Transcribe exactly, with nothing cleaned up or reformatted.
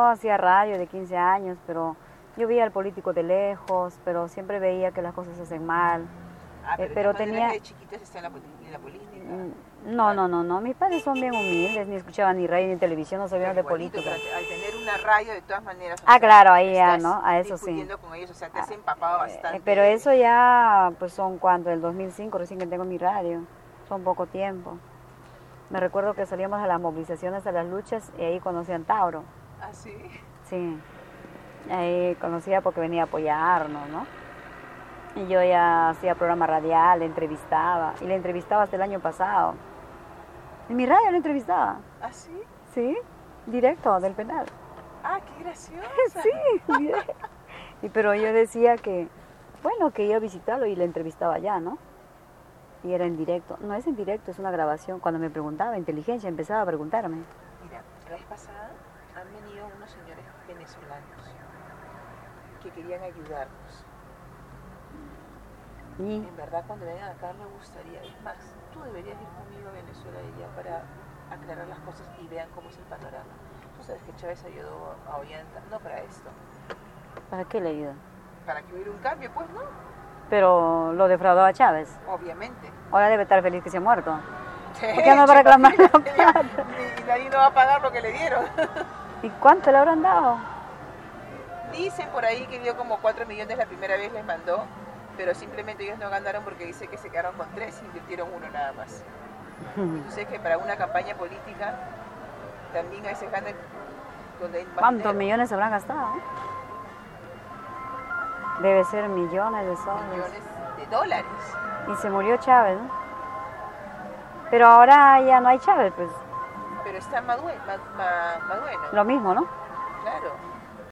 hacía radio de quince años, pero yo veía al político de lejos, pero siempre veía que las cosas se hacen mal. Ah, pero, eh, pero tus tenía... padres de chiquitos están en la, poli- en la política. No, no, no, no. Mis padres son bien humildes, ni escuchaban ni radio ni televisión, no sabían de Igualito, política. pero al tener una radio, de todas maneras. o Ah, sea, claro, ahí ya, estás ¿no? A eso sí. discutiendo con ellos, o sea, te has empapado bastante. Eh, pero eso ya, pues son cuánto, el dos mil cinco recién que tengo mi radio. Son poco tiempo. Me recuerdo que salíamos a las movilizaciones, a las luchas, y ahí conocí a Tauro. ¿Ah, sí? Sí. Ahí conocía porque venía a apoyarnos, ¿no? Y yo ya hacía programa radial, le entrevistaba. Y le entrevistaba hasta el año pasado. En mi radio le entrevistaba. ¿Ah, sí? Sí, directo del penal. Ah, qué graciosa. Sí, directo. Y pero yo decía que, bueno, que iba a visitarlo y le entrevistaba allá, ¿no? Y era en directo. No es en directo, es una grabación. Cuando me preguntaba, inteligencia, empezaba a preguntarme. Mira, la vez pasada han venido unos señores venezolanos que querían ayudarnos. Y En verdad, cuando vengan acá me gustaría, es más, tú deberías ir conmigo a Venezuela y ya para aclarar las cosas y vean cómo es el panorama. Tú sabes que Chávez ayudó a Ollanta, no para esto, ¿para qué le ayuda? para que hubiera un cambio, pues no, Pero lo defraudó a Chávez. obviamente. Ahora debe estar feliz que se ha muerto. ¿Por qué no va a reclamar la plata? Y nadie no va a pagar lo que le dieron. ¿Y cuánto le habrán dado? Dicen por ahí que dio como cuatro millones la primera vez, les mandó, pero simplemente ellos no ganaron porque dice que se quedaron con tres y invirtieron uno nada más. Y tú sabes que para una campaña política también a veces ganan donde hay más ¿Cuántos dinero. millones habrán gastado? Debe ser millones de soles. Millones de dólares. Y se murió Chávez, ¿no? Pero ahora ya no hay Chávez, pues Pero está Madue- Ma- Ma- Madueno. lo mismo, ¿no? Claro.